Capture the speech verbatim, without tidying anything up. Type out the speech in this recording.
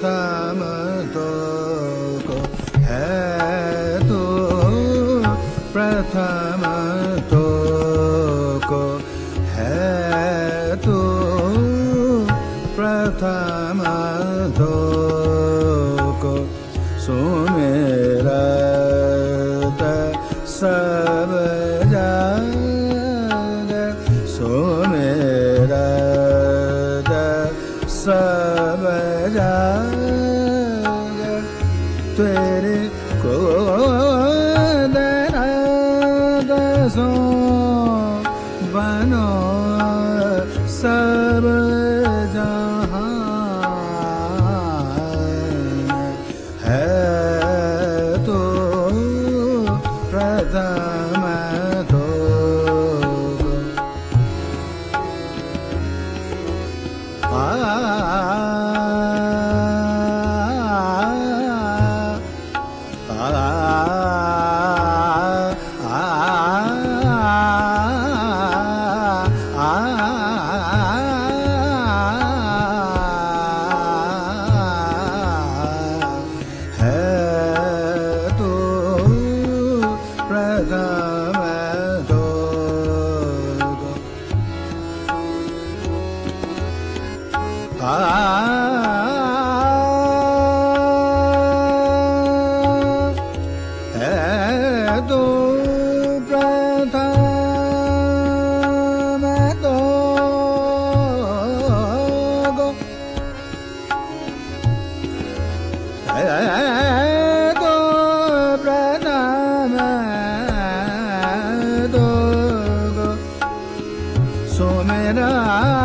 प्रथम तो को है तो प्रथम तो को है तो प्रथम तो को सुमेरा सब जाग सुमेरा सब जाग तेरे को दर्द सो बनो सब जहां है तो प्रथम तो आ so mera